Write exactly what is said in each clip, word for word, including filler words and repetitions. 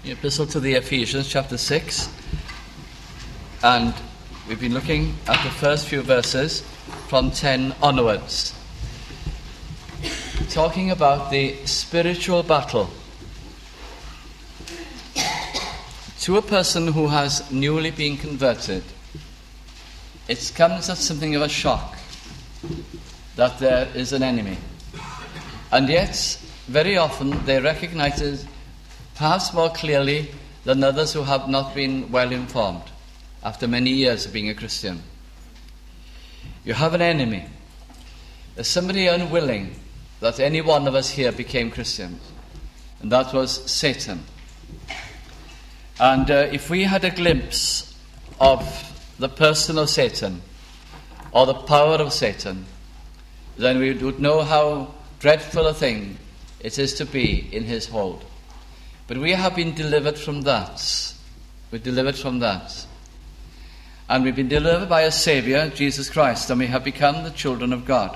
The Epistle to the Ephesians, chapter six, and we've been looking at the first few verses from ten onwards, talking about the spiritual battle. To a person who has newly been converted, it comes as something of a shock that there is an enemy, and yet very often they recognize it perhaps more clearly than others who have not been well informed after many years of being a Christian. You have an enemy. There's somebody unwilling that any one of us here became Christians, and that was Satan. And uh, if we had a glimpse of the person of Satan or the power of Satan, then we would know how dreadful a thing it is to be in his hold. But we have been delivered from that. We're delivered from that. And we've been delivered by a Saviour, Jesus Christ, and we have become the children of God.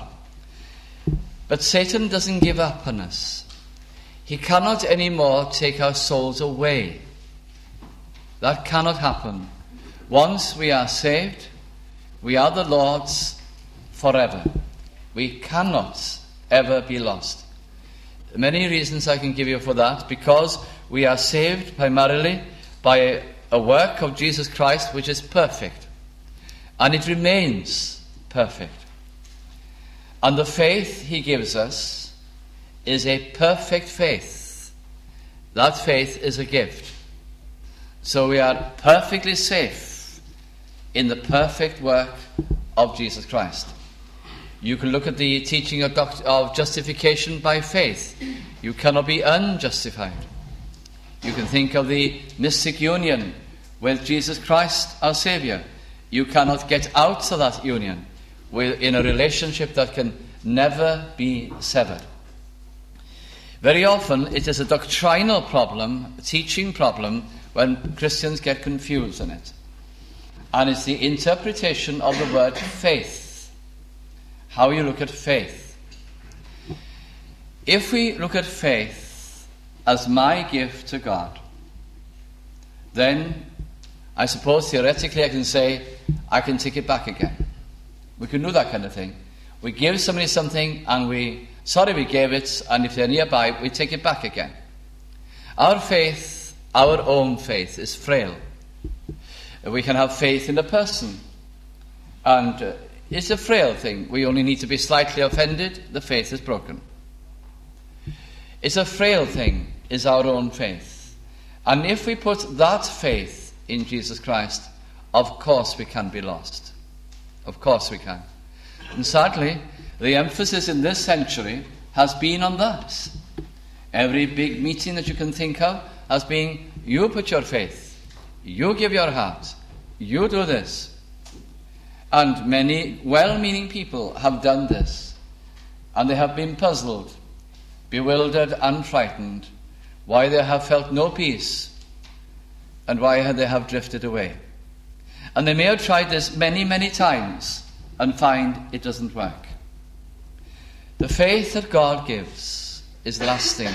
But Satan doesn't give up on us. He cannot anymore take our souls away. That cannot happen. Once we are saved, we are the Lord's forever. We cannot ever be lost. Many reasons I can give you for that, because we are saved primarily by a work of Jesus Christ which is perfect, and it remains perfect. And the faith he gives us is a perfect faith. That faith is a gift. So we are perfectly safe in the perfect work of Jesus Christ. You can look at the teaching of, doct- of justification by faith. You cannot be unjustified. You can think of the mystic union with Jesus Christ, our Saviour. You cannot get out of that union with, in a relationship that can never be severed. Very often it is a doctrinal problem, a teaching problem, when Christians get confused in it. And it's the interpretation of the word faith. How you look at faith. If we look at faith as my gift to God, then I suppose theoretically I can say I can take it back again. We can do that kind of thing. We give somebody something and we, sorry we gave it, and if they're nearby, we take it back again. Our faith, our own faith, is frail. We can have faith in a person, and uh, it's a frail thing. We only need to be slightly offended, the faith is broken. It's a frail thing, is our own faith. And if we put that faith in Jesus Christ, of course we can be lost. Of course we can. And sadly, the emphasis in this century has been on that. Every big meeting that you can think of has been, you put your faith, you give your heart, you do this. And many well-meaning people have done this, and they have been puzzled, bewildered and frightened, why they have felt no peace, and why they have drifted away. And they may have tried this many, many times and find it doesn't work. The faith that God gives is lasting.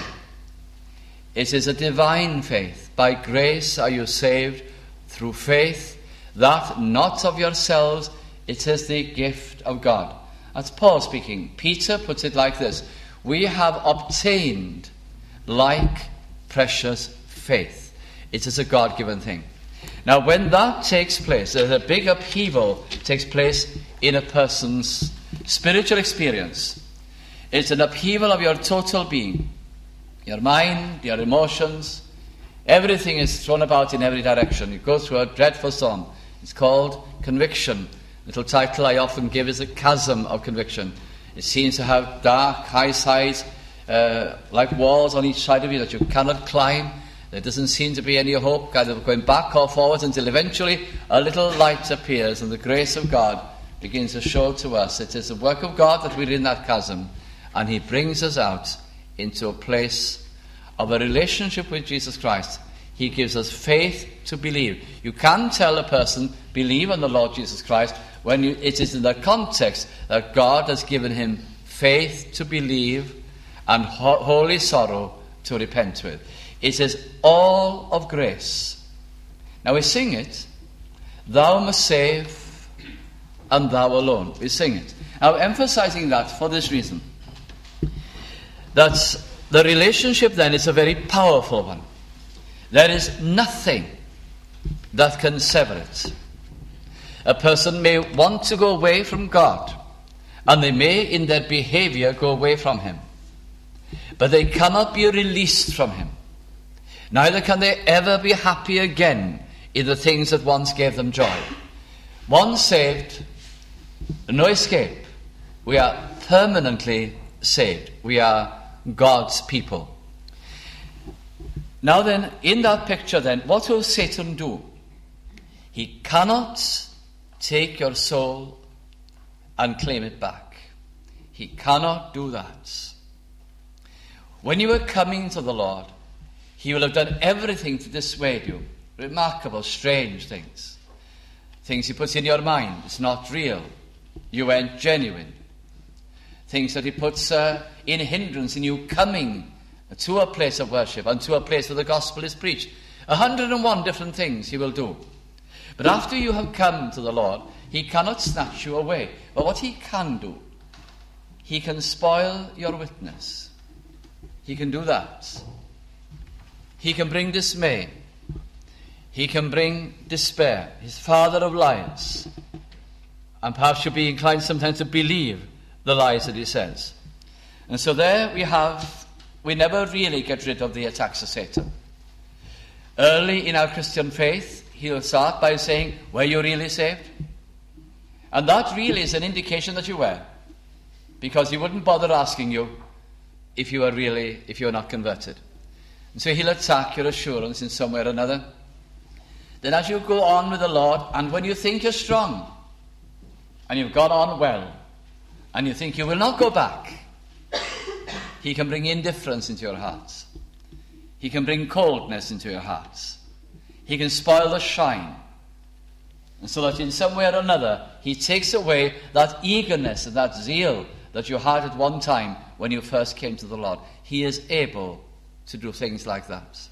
It is a divine faith. By grace are you saved through faith, that not of yourselves, it is the gift of God. That's Paul speaking. Peter puts it like this: we have obtained like precious faith. It is a God-given thing. Now, when that takes place, there's a big upheaval takes place in a person's spiritual experience. It's an upheaval of your total being. Your mind, your emotions, everything is thrown about in every direction. It goes through a dreadful storm. It's called conviction. The little title I often give is the chasm of conviction. It seems to have dark, high sides, uh, like walls on each side of you that you cannot climb. There doesn't seem to be any hope, either going back or forward, until eventually a little light appears and the grace of God begins to show to us. It is the work of God that we're in that chasm, and he brings us out into a place of a relationship with Jesus Christ. He gives us faith to believe. You can tell a person, believe on the Lord Jesus Christ, when you, it is in the context that God has given him faith to believe and ho- holy sorrow to repent with. It is all of grace. Now we sing it, thou must save, and thou alone. We sing it. Now emphasizing that for this reason, that the relationship then is a very powerful one. There is nothing that can sever it. A person may want to go away from God, and they may in their behavior go away from him, but they cannot be released from him. Neither can they ever be happy again in the things that once gave them joy. Once saved, no escape. We are permanently saved. We are God's people. Now then, in that picture then, what will Satan do? He cannot take your soul and claim it back. He cannot do that. When you are coming to the Lord, he will have done everything to dissuade you. Remarkable, strange things. Things he puts in your mind. It's not real. You aren't genuine. Things that he puts uh, in hindrance in you coming to a place of worship and to a place where the gospel is preached. A hundred and one different things he will do. But after you have come to the Lord, he cannot snatch you away. But what he can do, he can spoil your witness. He can do that. He can bring dismay. He can bring despair. He's father of lies. And perhaps you'll be inclined sometimes to believe the lies that he says. And so there we have, we never really get rid of the attacks of Satan. Early in our Christian faith, he'll start by saying, were you really saved? And that really is an indication that you were. Because he wouldn't bother asking you if you were really, if you were not converted. And so he'll attack your assurance in some way or another. Then as you go on with the Lord, and when you think you're strong, and you've gone on well, and you think you will not go back, he can bring indifference into your hearts. He can bring coldness into your hearts. He can spoil the shine. And so that in some way or another, he takes away that eagerness and that zeal that you had at one time when you first came to the Lord. He is able to do things like that.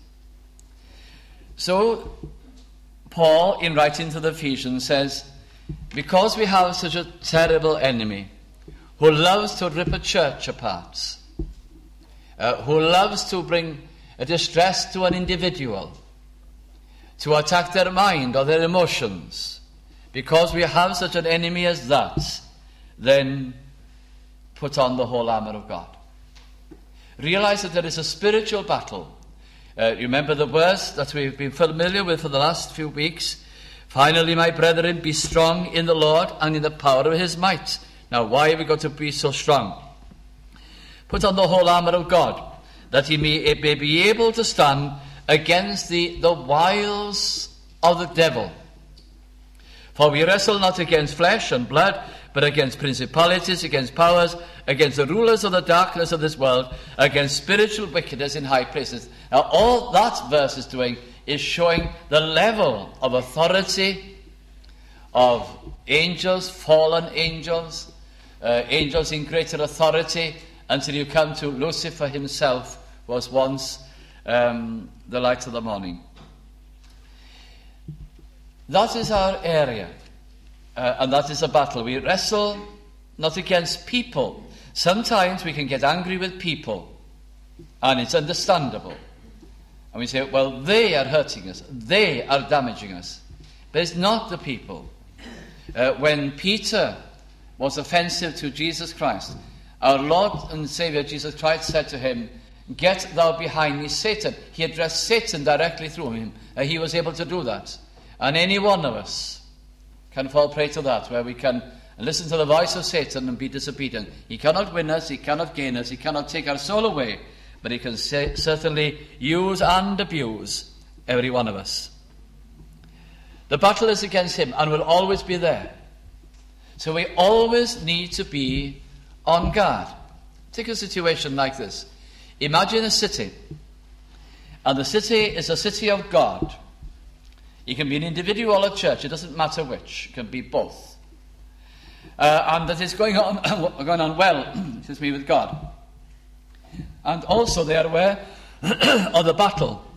So, Paul, in writing to the Ephesians, says, because we have such a terrible enemy who loves to rip a church apart, uh, who loves to bring a distress to an individual, to attack their mind or their emotions, because we have such an enemy as that, then put on the whole armour of God. Realize that there is a spiritual battle. Uh, remember the verse that we've been familiar with for the last few weeks. Finally, my brethren, be strong in the Lord and in the power of his might. Now, why have we got to be so strong? Put on the whole armour of God, that he may, may be able to stand against the, the wiles of the devil. For we wrestle not against flesh and blood, but against principalities, against powers, against the rulers of the darkness of this world, against spiritual wickedness in high places. Now, all that verse is doing is showing the level of authority of angels, fallen angels, uh, angels in greater authority, until you come to Lucifer himself, was once um, the light of the morning. That is our area. Uh, and that is a battle. We wrestle not against people. Sometimes we can get angry with people, and it's understandable. And we say, well, they are hurting us. They are damaging us. But it's not the people. Uh, when Peter was offensive to Jesus Christ, our Lord and Saviour Jesus Christ said to him, get thou behind me, Satan. He addressed Satan directly through him. Uh, he was able to do that. And any one of us can fall prey to that, where we can listen to the voice of Satan and be disobedient. He cannot win us, he cannot gain us, he cannot take our soul away, but he can say, certainly use and abuse every one of us. The battle is against him and will always be there. So we always need to be on guard. Take a situation like this. Imagine a city, and the city is a city of God. It can be an individual or a church, it doesn't matter which, it can be both. Uh, and that is going on going on well, excuse me, with God. And also they are aware of the battle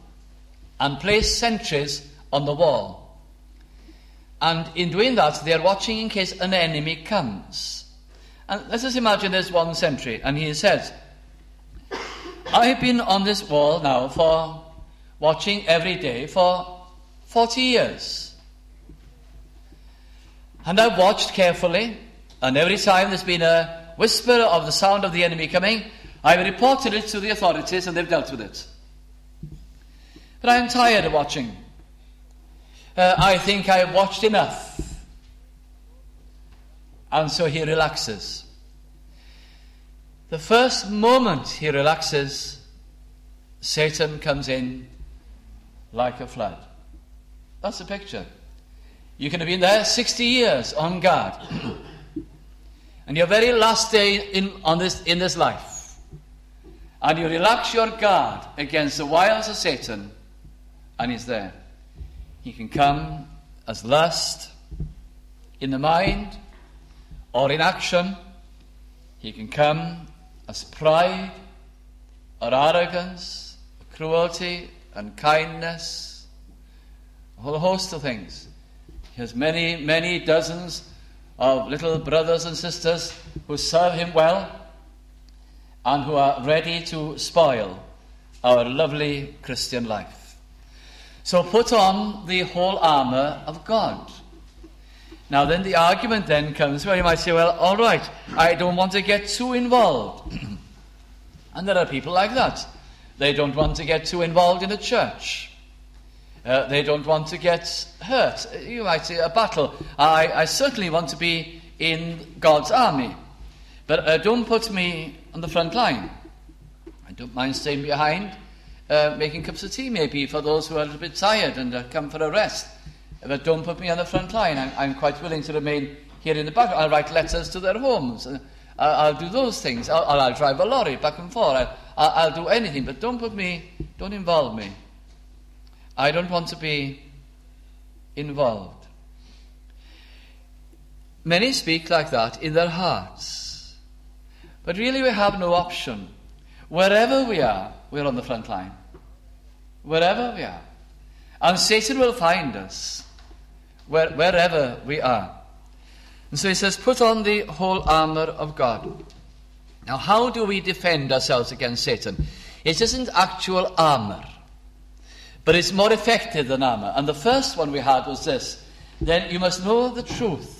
and place sentries on the wall. And in doing that, they are watching in case an enemy comes. And let's just imagine there's one sentry, and he says, I've been on this wall now for watching every day for forty years. And I've watched carefully, and every time there's been a whisper of the sound of the enemy coming, I've reported it to the authorities and they've dealt with it. But I'm tired of watching. Uh, I think I've watched enough. And so he relaxes. The first moment he relaxes, Satan comes in like a flood. That's the picture. You can have been there sixty years on guard. And your very last day in, on this, in this life. And you relax your guard against the wiles of Satan, and he's there. He can come as lust in the mind or in action. He can come as pride or arrogance, cruelty, unkindness, a whole host of things. He has many, many dozens of little brothers and sisters who serve him well and who are ready to spoil our lovely Christian life. So put on the whole armour of God. Now then the argument then comes where you might say, well, all right, I don't want to get too involved. And there are people like that. They don't want to get too involved in a church. Uh, they don't want to get hurt. You might say a battle. I, I certainly want to be in God's army. But uh, don't put me on the front line. I don't mind staying behind, uh, making cups of tea maybe for those who are a little bit tired and uh, come for a rest. But don't put me on the front line. I'm, I'm quite willing to remain here in the back. I'll write letters to their homes. Uh, I'll, I'll do those things. I'll, I'll drive a lorry back and forth. I'll, I'll, I'll do anything. But don't put me, don't involve me. I don't want to be involved. Many speak like that in their hearts. But really we have no option. Wherever we are, we're on the front line. Wherever we are. And Satan will find us where, wherever we are. And so he says, put on the whole armour of God. Now, how do we defend ourselves against Satan? It isn't actual armour, but it's more effective than armour. And the first one we had was this. Then you must know the truth.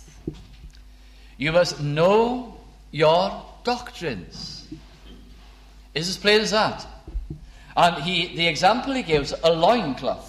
You must know your doctrines. It's as plain as that. And he, the example he gives, a loincloth.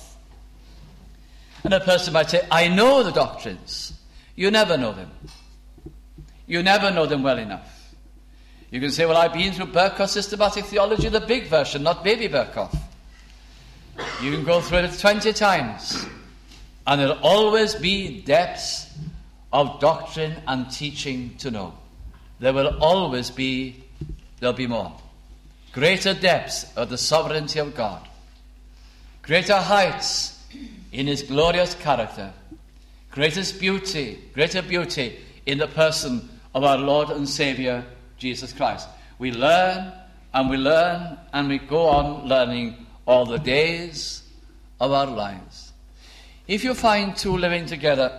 And a person might say, I know the doctrines. You never know them. You never know them well enough. You can say, well, I've been through Berkou's systematic theology, the big version, not baby Berkou. You can go through it twenty times. And there'll always be depths of doctrine and teaching to know. There will always be, there'll be more. Greater depths of the sovereignty of God. Greater heights in his glorious character. Greatest beauty, greater beauty in the person of our Lord and Saviour, Jesus Christ. We learn and we learn and we go on learning all the days of our lives. If you find two living together,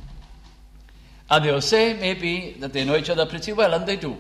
and they'll say maybe that they know each other pretty well, and they do.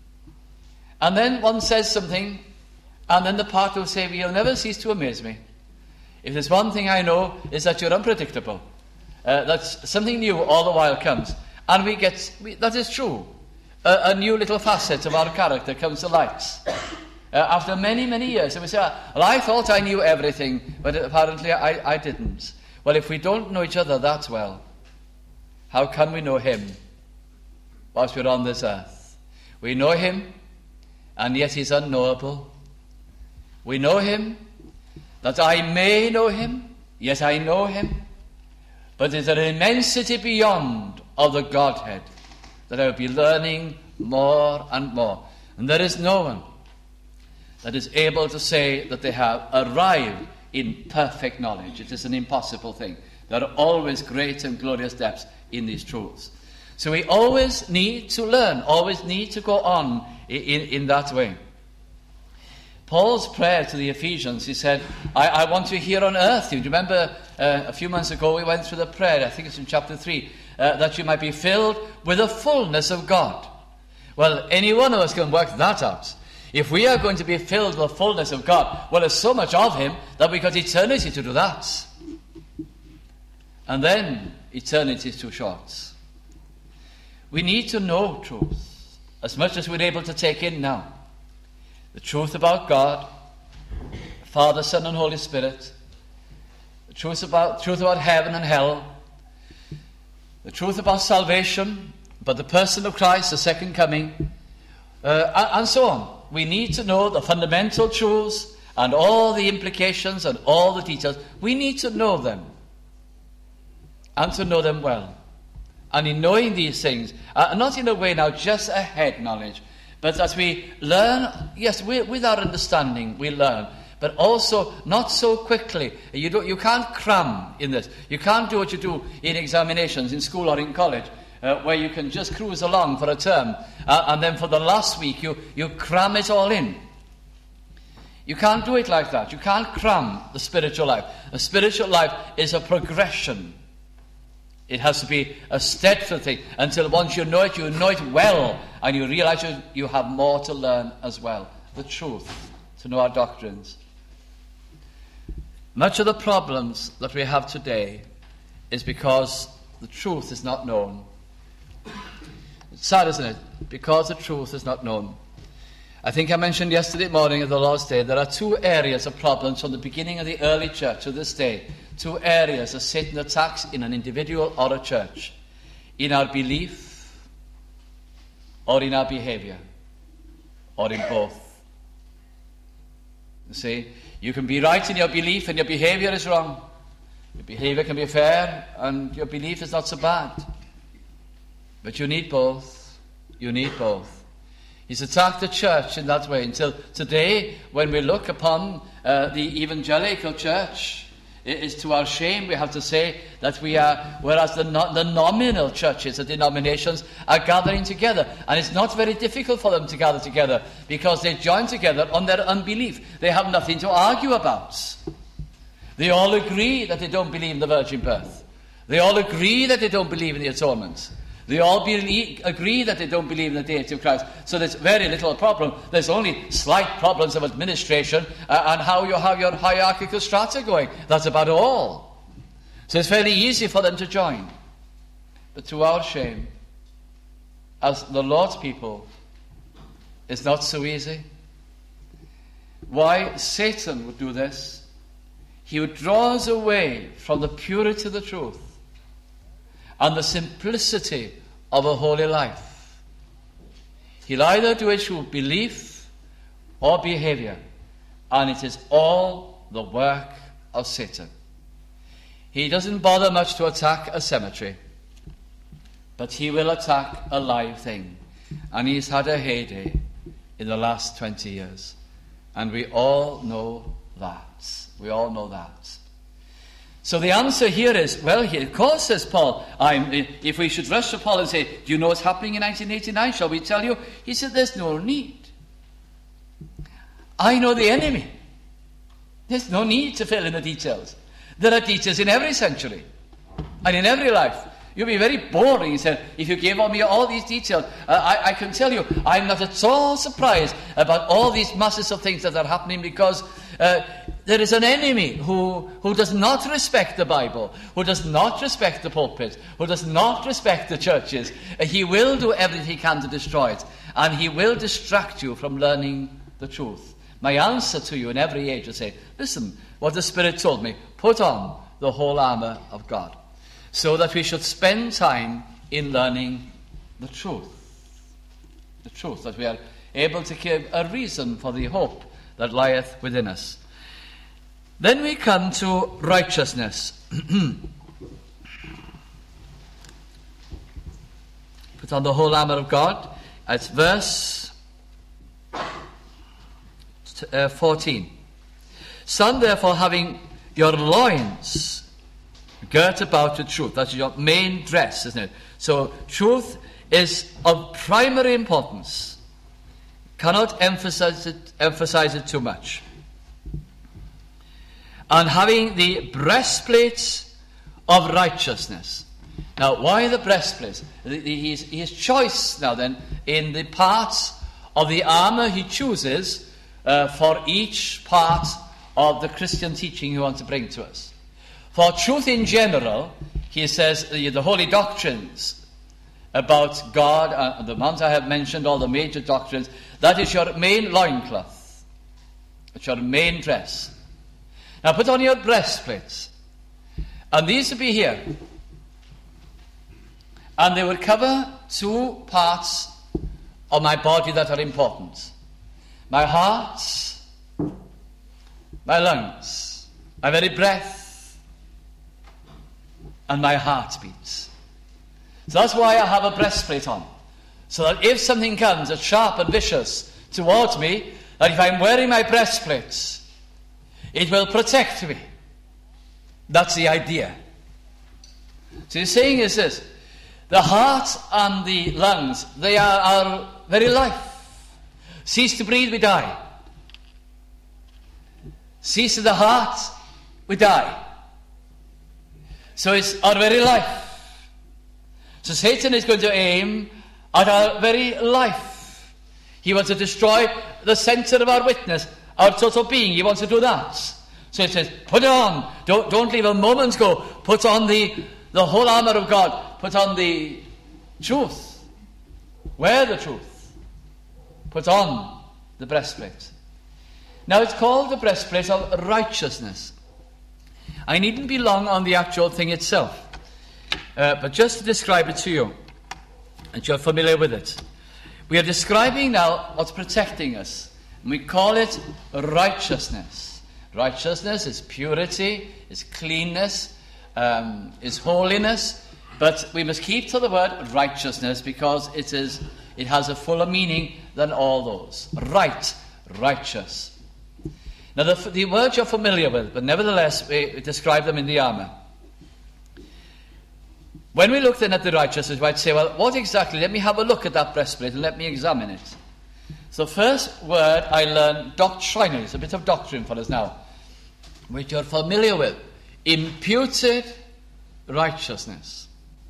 And then one says something, and then the partner will say, well, you'll never cease to amaze me. If there's one thing I know, is that you're unpredictable. Uh, that's something new all the while comes. And we get, we, that is true. A, a new little facet of our character comes to light. Uh, after many, many years, and we say, well, I thought I knew everything, but apparently I, I didn't. Well, if we don't know each other that well, how can we know him whilst we're on this earth? We know him, and yet he's unknowable. We know him, that I may know him, yet I know him. But there's an immensity beyond of the Godhead that I will be learning more and more. And there is no one that is able to say that they have arrived in perfect knowledge. It is an impossible thing. There are always great and glorious depths in these truths. So we always need to learn, always need to go on in, in that way. Paul's prayer to the Ephesians, he said, I, I want you here on earth. Do you remember uh, a few months ago we went through the prayer, I think it's in chapter three, uh, that you might be filled with the fullness of God. Well, any one of us can work that out. If we are going to be filled with the fullness of God, well, there's so much of him that we've got eternity to do that. And then eternity is too short. We need to know truth as much as we're able to take in now. The truth about God, Father, Son, and Holy Spirit. The truth about, truth about heaven and hell. The truth about salvation, about the person of Christ, the second coming, uh, and, and so on. We need to know the fundamental truths and all the implications and all the details. We need to know them, and to know them well. And in knowing these things, uh, not in a way now just a head knowledge, but as we learn, yes, we, with our understanding we learn, but also not so quickly. You, don't, you can't cram in this. You can't do what you do in examinations in school or in college, uh, where you can just cruise along for a term, uh, and then for the last week you, you cram it all in. You can't do it like that. You can't cram the spiritual life. The spiritual life is a progression. It has to be a steadfast thing until once you know it, you know it well, and you realize you, you have more to learn as well. The truth, to know our doctrines. Much of the problems that we have today is because the truth is not known. It's sad, isn't it? Because the truth is not known. I think I mentioned yesterday morning at the Lord's Day, there are two areas of problems from the beginning of the early church to this day. Two areas that Satan attacks in an individual or a church. In our belief or in our behavior. Or in both. You see, you can be right in your belief and your behavior is wrong. Your behavior can be fair and your belief is not so bad. But you need both. You need both. He's attacked the church in that way until today, when we look upon uh, the evangelical church, it is to our shame we have to say that we are, whereas the, no, the nominal churches, the denominations, are gathering together. And it's not very difficult for them to gather together because they join together on their unbelief. They have nothing to argue about. They all agree that they don't believe in the virgin birth. They all agree that they don't believe in the atonement. They all believe, agree that they don't believe in the deity of Christ. So there's very little problem. There's only slight problems of administration uh, and how you have your hierarchical strata going. That's about all. So it's fairly easy for them to join. But to our shame, as the Lord's people, it's not so easy. Why Satan would do this? He would draw us away from the purity of the truth and the simplicity of a holy life. He'll either do it through belief or behavior, and it is all the work of Satan. He doesn't bother much to attack a cemetery, but he will attack a live thing, and he's had a heyday in the last twenty years, and we all know that. We all know that. So the answer here is, well, he, of course, says Paul, I'm, if we should rush to Paul and say, do you know what's happening in nineteen eighty-nine? Shall we tell you? He said, there's no need. I know the enemy. There's no need to fill in the details. There are details in every century and in every life. You'll be very boring, he said, if you gave me all these details. Uh, I, I can tell you, I'm not at all surprised about all these masses of things that are happening because uh, there is an enemy who, who does not respect the Bible, who does not respect the pulpit, who does not respect the churches. Uh, he will do everything he can to destroy it, and he will distract you from learning the truth. My answer to you in every age is say, listen, what the Spirit told me, put on the whole armour of God, so that we should spend time in learning the truth. The truth, that we are able to give a reason for the hope that lieth within us. Then we come to righteousness. Put on the whole armour of God. It's verse uh, fourteen. Stand therefore, having your loins girt about with truth. That's your main dress, isn't it? So truth is of primary importance. Cannot emphasize it, emphasize it too much. And having the breastplate of righteousness. Now, why the breastplate? His, his choice now then in the parts of the armour he chooses uh, for each part of the Christian teaching he wants to bring to us. For truth in general, he says the, the holy doctrines about God, uh, the ones I have mentioned, all the major doctrines, that is your main loincloth. It's your main dress. Now put on your breastplates. And these will be here. And they will cover two parts of my body that are important. My heart, my lungs, my very breath, and my heartbeats. So that's why I have a breastplate on. So that if something comes that's sharp and vicious towards me, that if I'm wearing my breastplates, it will protect me. That's the idea. So the saying is this: the heart and the lungs, they are our very life. Cease to breathe, we die. Cease to the heart, we die. So it's our very life. So Satan is going to aim at our very life. He wants to destroy the centre of our witness, our total being. He wants to do that. So it says, put it on. Don't, don't leave a moment go. Put on the, the whole armour of God. Put on the truth. Wear the truth. Put on the breastplate. Now it's called the breastplate of righteousness. I needn't be long on the actual thing itself. Uh, but just to describe it to you, and you're familiar with it. We are describing now what's protecting us. And we call it righteousness. Righteousness is purity, is cleanness, um, is holiness. But we must keep to the word righteousness because it is it has a fuller meaning than all those. Right, righteous. Now the, the words you're familiar with, but nevertheless we, we describe them in the armour. When we look then at the righteousness, we might say, well, what exactly? Let me have a look at that breastplate and let me examine it. So the first word I learned doctrinally, it's a bit of doctrine for us now, which you're familiar with. Imputed righteousness.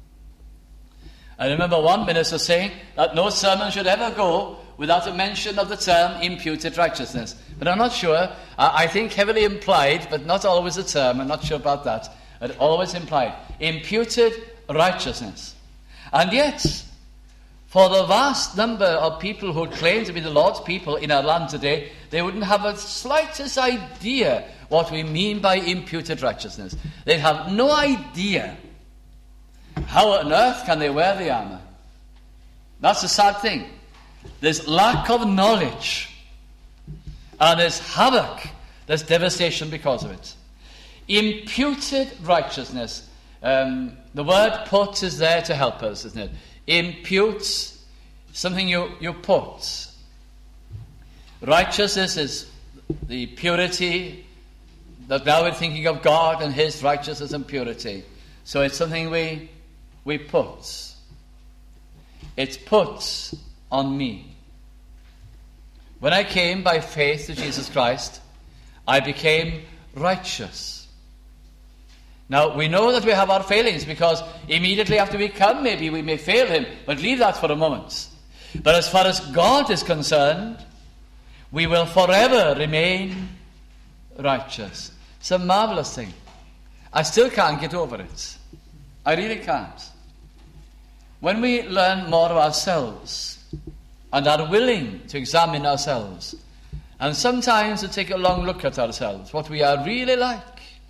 I remember one minister saying that no sermon should ever go without a mention of the term imputed righteousness. But I'm not sure. I, I think heavily implied, but not always a term. I'm not sure about that. But always implied. Imputed righteousness. And yet, for the vast number of people who claim to be the Lord's people in our land today, they wouldn't have a slightest idea what we mean by imputed righteousness. They'd have no idea. How on earth can they wear the armour? That's the sad thing. There's lack of knowledge. And there's havoc. There's devastation because of it. Imputed righteousness. Um, the word put is there to help us, isn't it? Imputes, something you, you put. Righteousness is the purity that now we're thinking of God and His righteousness and purity. So it's something we we put. It's put on me. When I came by faith to Jesus Christ, I became righteous. Now, we know that we have our failings because immediately after we come, maybe we may fail Him, but leave that for a moment. But as far as God is concerned, we will forever remain righteous. It's a marvelous thing. I still can't get over it. I really can't. When we learn more of ourselves and are willing to examine ourselves and sometimes to take a long look at ourselves, what we are really like,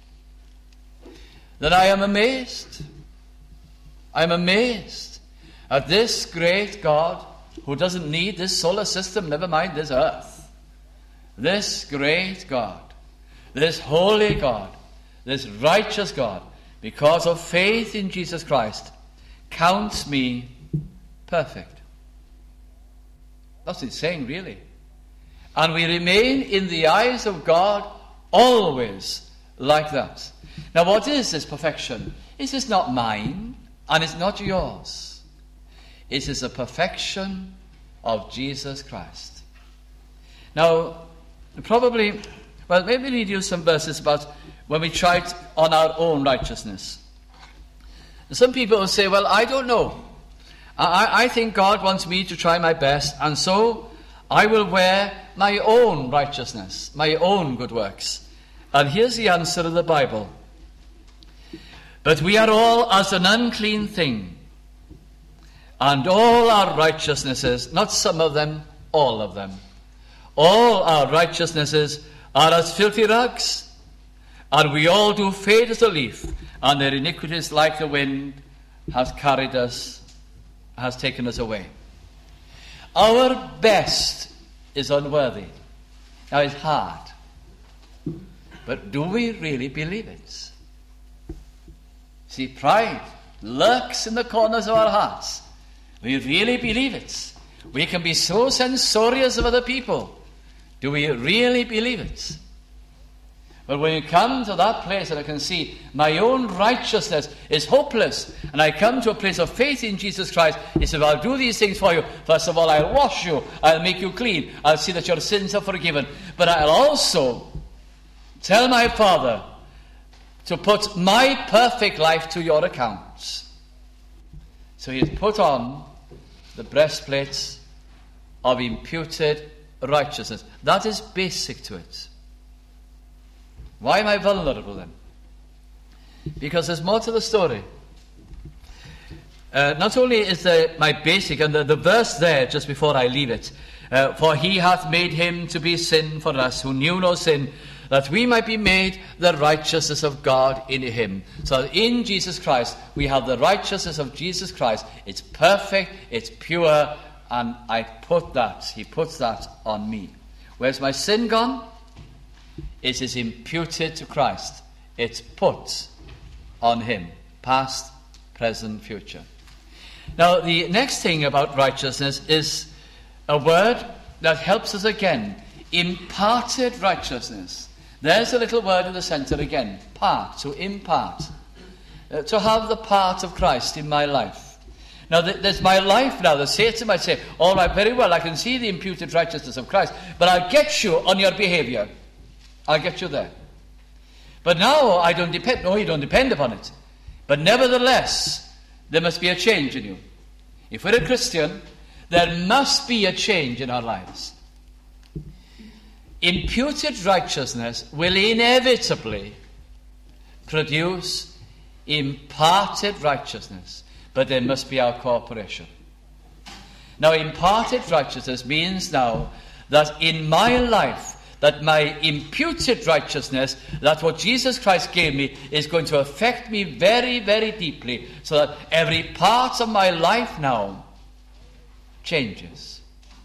then I am amazed. I am amazed at this great God who doesn't need this solar system, never mind this earth. This great God, this holy God, this righteous God, because of faith in Jesus Christ, counts me perfect. That's what it's saying, really. And we remain in the eyes of God always like that. Now, what is this perfection? It is not mine, and it's not yours. It is the perfection of Jesus Christ. Now, probably, well, maybe read you some verses about when we tried on our own righteousness. Some people will say, well, I don't know. I, I think God wants me to try my best, and so I will wear my own righteousness, my own good works. And here's the answer of the Bible. But we are all as an unclean thing, and all our righteousnesses, not some of them, all of them, all our righteousnesses are as filthy rags, and we all do fade as a leaf, and their iniquities like the wind has carried us, has taken us away. Our best is unworthy. Now it's hard. But do we really believe it? See, pride lurks in the corners of our hearts. We really believe it. We can be so censorious of other people. Do we really believe it? But when you come to that place and I can see my own righteousness is hopeless, and I come to a place of faith in Jesus Christ, He said, I'll do these things for you. First of all, I'll wash you. I'll make you clean. I'll see that your sins are forgiven. But I'll also tell my Father to put my perfect life to your account. So He has put on the breastplate of imputed righteousness. That is basic to it. Why am I vulnerable then? Because there's more to the story. Uh, not only is there my basic, and the, the verse there just before I leave it, uh, for He hath made Him to be sin for us who knew no sin, that we might be made the righteousness of God in Him. So in Jesus Christ, we have the righteousness of Jesus Christ. It's perfect, it's pure, and I put that, He puts that on me. Where's my sin gone? It is imputed to Christ. It's put on Him. Past, present, future. Now, the next thing about righteousness is a word that helps us again. Imparted righteousness. There's a little word in the center again. Part, to impart. Uh, to have the part of Christ in my life. Now, th- there's my life now. The Satan might say, all right, very well, I can see the imputed righteousness of Christ, but I'll get you on your behavior. I'll get you there. But now I don't depend. No, you don't depend upon it. But nevertheless, there must be a change in you. If we're a Christian, there must be a change in our lives. Imputed righteousness will inevitably produce imparted righteousness. But there must be our cooperation. Now, imparted righteousness means now that in my life, that my imputed righteousness, that what Jesus Christ gave me, is going to affect me very, very deeply, so that every part of my life now changes.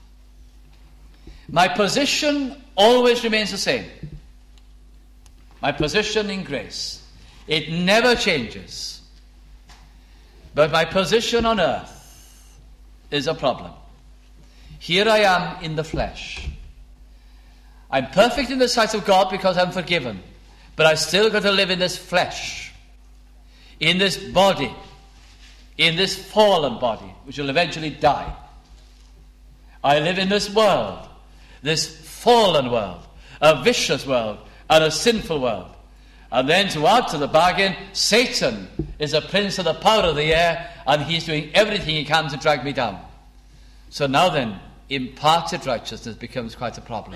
My position always remains the same. My position in grace. It never changes. But my position on earth is a problem. Here I am in the flesh. I'm perfect in the sight of God because I'm forgiven. But I still got to live in this flesh, in this body, in this fallen body, which will eventually die. I live in this world, this fallen world, a vicious world, and a sinful world. And then to add to the bargain, Satan is a prince of the power of the air, and he's doing everything he can to drag me down. So now then, imparted righteousness becomes quite a problem.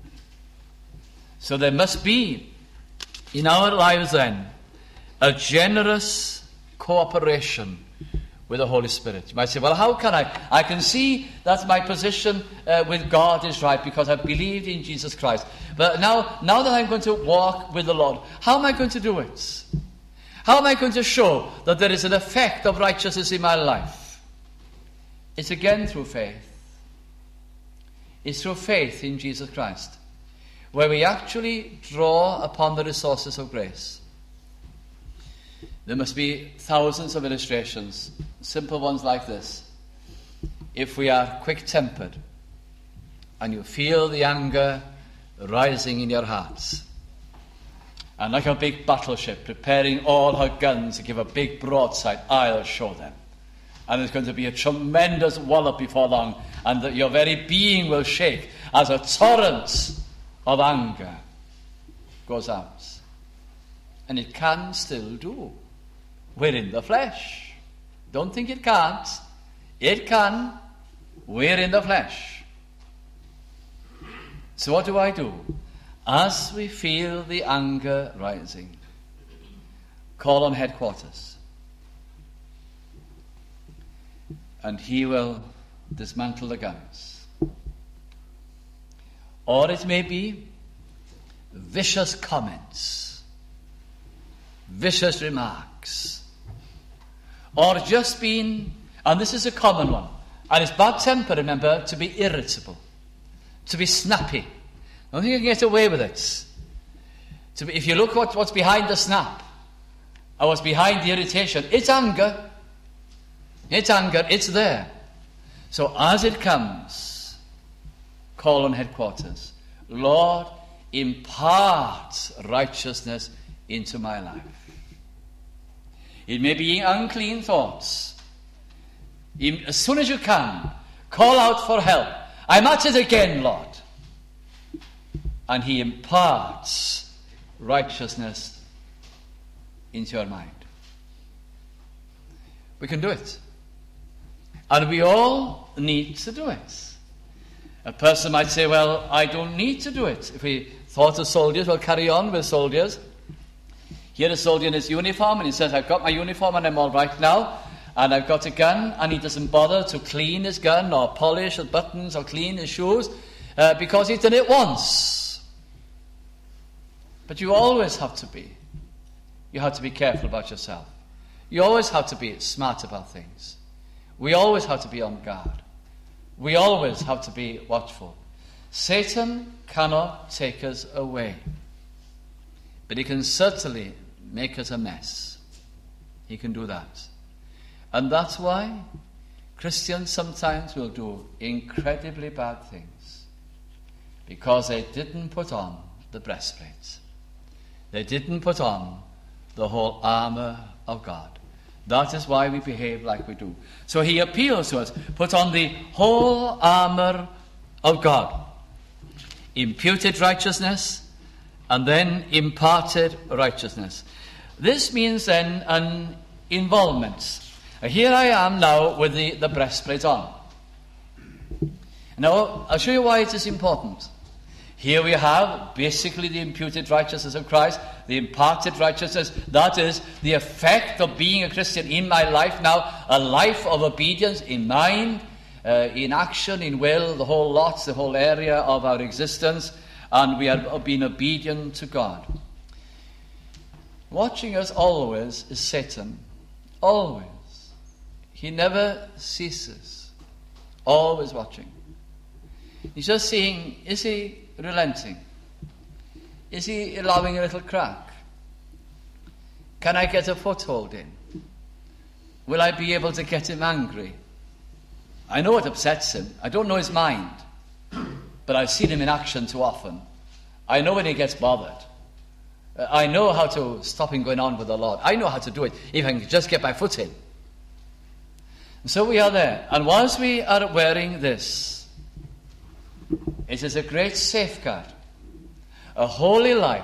So there must be, in our lives then, a generous cooperation with the Holy Spirit. You might say, well, how can I? I can see that my position uh, with God is right because I've believed in Jesus Christ. But now, now that I'm going to walk with the Lord, how am I going to do it? How am I going to show that there is an effect of righteousness in my life? It's again through faith. It's through faith in Jesus Christ, where we actually draw upon the resources of grace. There must be thousands of illustrations, simple ones like this. If we are quick-tempered, and you feel the anger rising in your hearts, and like a big battleship preparing all her guns to give a big broadside, I'll show them. And there's going to be a tremendous wallop before long, and that your very being will shake as a torrent of anger goes out. And it can still do. We're in the flesh. Don't think it can't. It can. We're in the flesh. So what do I do? As we feel the anger rising, call on headquarters. And he will dismantle the guns. Or it may be vicious comments, vicious remarks, or just being, and this is a common one, and it's bad temper, remember, to be irritable, to be snappy. I don't think you can get away with it. To be, if you look at what's behind the snap, or what's behind the irritation, it's anger. It's anger, it's there. So as it comes, call on headquarters. Lord, impart righteousness into my life. It may be unclean thoughts. As soon as you can, call out for help. I'm at it again, Lord. And he imparts righteousness into your mind. We can do it. And we all need to do it. A person might say, well, I don't need to do it. If we thought of soldiers, we'll carry on with soldiers. Here a soldier in his uniform, and he says, I've got my uniform and I'm all right now, and I've got a gun, and he doesn't bother to clean his gun or polish his buttons or clean his shoes uh, because he's done it once. But you always have to be. You have to be careful about yourself. You always have to be smart about things. We always have to be on guard. We always have to be watchful. Satan cannot take us away, but he can certainly make us a mess. He can do that. And that's why Christians sometimes will do incredibly bad things, because they didn't put on the breastplate. They didn't put on the whole armour of God. That is why we behave like we do. So he appeals to us, put on the whole armour of God. Imputed righteousness, and then imparted righteousness. This means then an involvement. Here I am now with the, the breastplate on. Now, I'll show you why it is important. Here we have basically the imputed righteousness of Christ, the imparted righteousness. That is the effect of being a Christian in my life now, a life of obedience in mind, uh, in action, in will, the whole lot, the whole area of our existence, and we are being obedient to God. Watching us always is Satan. Always. He never ceases. Always watching. He's just seeing, is he relenting? Is he allowing a little crack? Can I get a foothold in? Will I be able to get him angry? I know it upsets him. I don't know his mind. But I've seen him in action too often. I know when he gets bothered. I know how to stop him going on with the Lord. I know how to do it if I can just get my foot in. And so we are there. And whilst we are wearing this, it is a great safeguard. A holy life,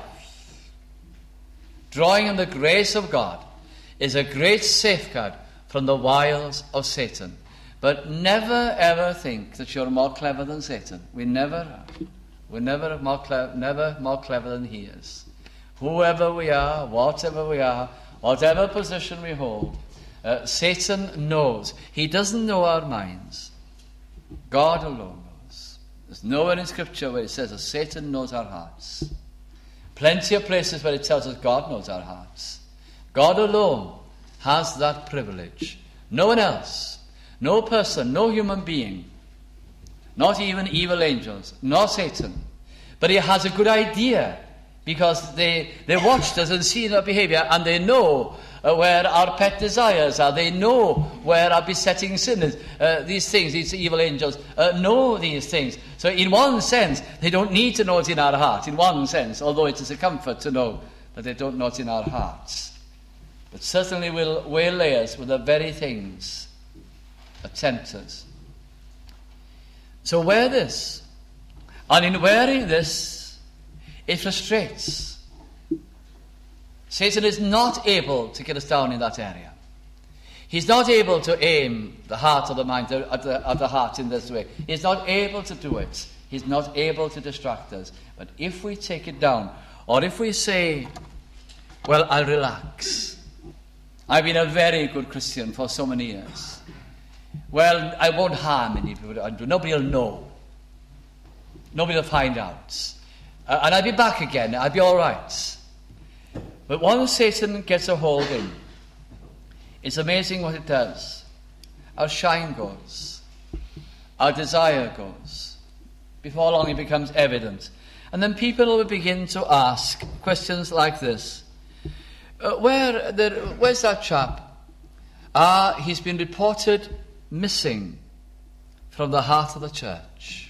drawing on the grace of God, is a great safeguard from the wiles of Satan. But never ever think that you're more clever than Satan. We never are. We're never more, cle- never more clever than he is. Whoever we are, whatever we are, whatever position we hold, uh, Satan knows. He doesn't know our minds. God alone knows. There's nowhere in Scripture where it says that Satan knows our hearts. Plenty of places where it tells us God knows our hearts. God alone has that privilege. No one else. No person, no human being, not even evil angels, nor Satan. But he has a good idea, because they, they watched us and seen our behavior, and they know uh, where our pet desires are. They know where our besetting sin is. Uh, these things, these evil angels, uh, know these things. So in one sense, they don't need to know it in our heart, in one sense, although it is a comfort to know that they don't know it in our hearts. But certainly will waylay us with the very things that tempt us. So wear this. And in wearing this, it frustrates. Satan is not able to get us down in that area. He's not able to aim the heart or the mind at the, at the heart in this way. He's not able to do it. He's not able to distract us. But if we take it down, or if we say, well, I'll relax. I've been a very good Christian for so many years. Well, I won't harm any people. Nobody will know. Nobody will find out. Uh, and I'll be back again. I'll be all right. But once Satan gets a hold in, it's amazing what it does. Our shine goes. Our desire goes. Before long it becomes evident. And then people will begin to ask questions like this. Uh, where, the, where's that chap? Ah, he's been reported missing from the heart of the church.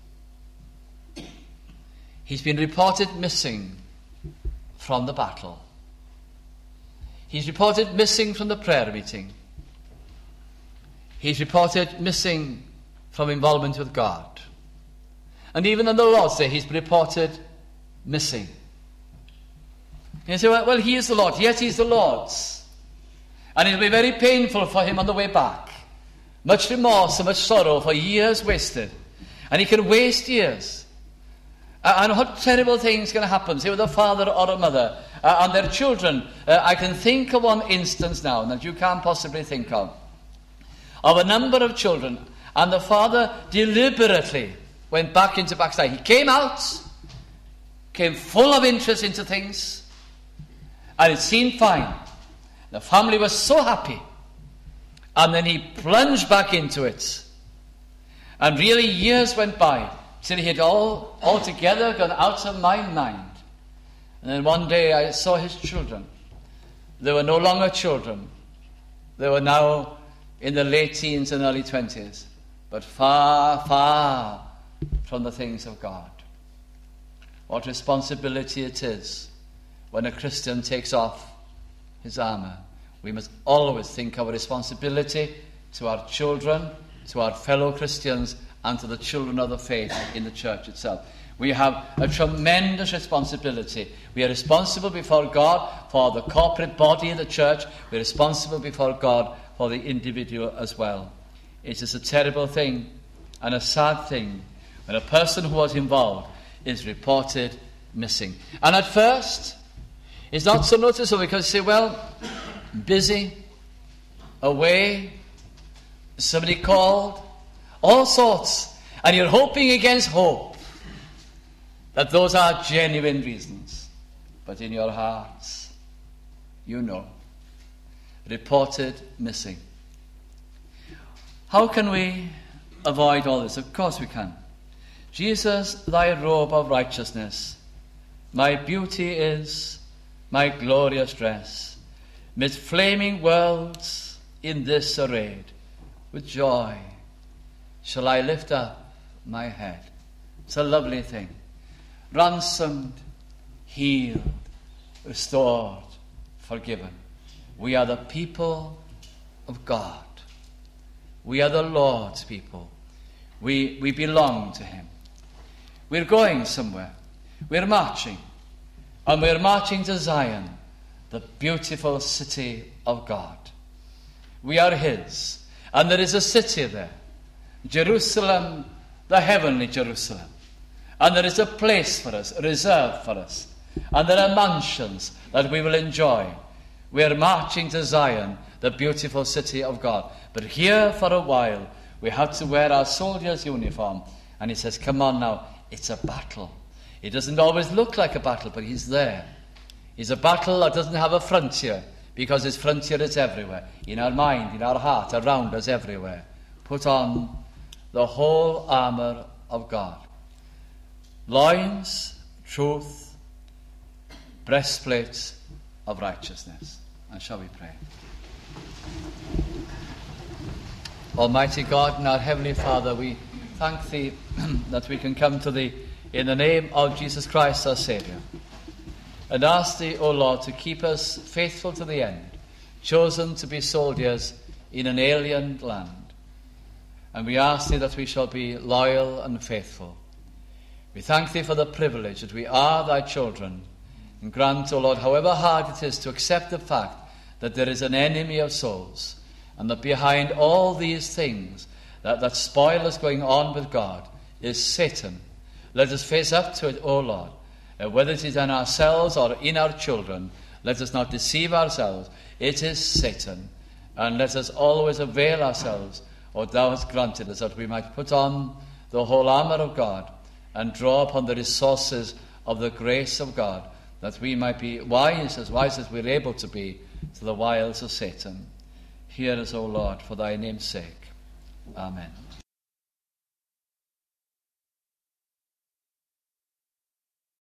He's been reported missing from the battle. He's reported missing from the prayer meeting. He's reported missing from involvement with God. And even on the Lord's Day, he's reported missing. And you say, well, well, he is the Lord. Yes, he's the Lord's. And it'll be very painful for him on the way back. Much remorse and much sorrow for years wasted. And he can waste years. Uh, and what terrible things can happen, say with a father or a mother, uh, and their children. Uh, I can think of one instance now that you can't possibly think of. Of a number of children, and the father deliberately went back into backslide. He came out, came full of interest into things, and it seemed fine. The family was so happy. And then he plunged back into it. And really years went by till he had all altogether gone out of my mind. And then one day I saw his children. They were no longer children. They were now in the late teens and early twenties. But far, far from the things of God. What responsibility it is when a Christian takes off his armour. We must always think of a responsibility to our children, to our fellow Christians, and to the children of the faith in the church itself. We have a tremendous responsibility. We are responsible before God for the corporate body of the church. We are responsible before God for the individual as well. It is a terrible thing and a sad thing when a person who was involved is reported missing. And at first, it's not so noticeable because you say, well, busy, away, somebody called, all sorts. And you're hoping against hope that those are genuine reasons. But in your hearts, you know, reported missing. How can we avoid all this? Of course we can. Jesus, thy robe of righteousness, my beauty is my glorious dress. Mid flaming worlds in this arrayed, with joy shall I lift up my head. It's a lovely thing. Ransomed, healed, restored, forgiven. We are the people of God. We are the Lord's people. We, we belong to him. We're going somewhere. We're marching. And we're marching to Zion, the beautiful city of God. We are his. And there is a city there. Jerusalem, the heavenly Jerusalem. And there is a place for us, reserved for us. And there are mansions that we will enjoy. We are marching to Zion, the beautiful city of God. But here for a while, we have to wear our soldier's uniform. And he says, come on now, it's a battle. It doesn't always look like a battle, but he's there. It's a battle that doesn't have a frontier, because his frontier is everywhere. In our mind, in our heart, around us, everywhere. Put on the whole armour of God. Loins, truth, breastplate of righteousness. And shall we pray? Almighty God and our Heavenly Father, we thank Thee that we can come to Thee in the name of Jesus Christ our Saviour, and ask Thee, O Lord, to keep us faithful to the end, chosen to be soldiers in an alien land. and we ask thee that we shall be loyal and faithful. We thank thee for the privilege that we are thy children, and grant, O Lord, however hard it is to accept the fact that there is an enemy of souls, and that behind all these things, that, that spoil is going on with God, is Satan. Let us face up to it, O Lord. Uh, whether it is in ourselves or in our children, let us not deceive ourselves. It is Satan. And let us always avail ourselves, what thou hast granted us, that we might put on the whole armour of God and draw upon the resources of the grace of God, that we might be wise, as wise as we're able to be, to the wiles of Satan. Hear us, O Lord, for thy name's sake. Amen.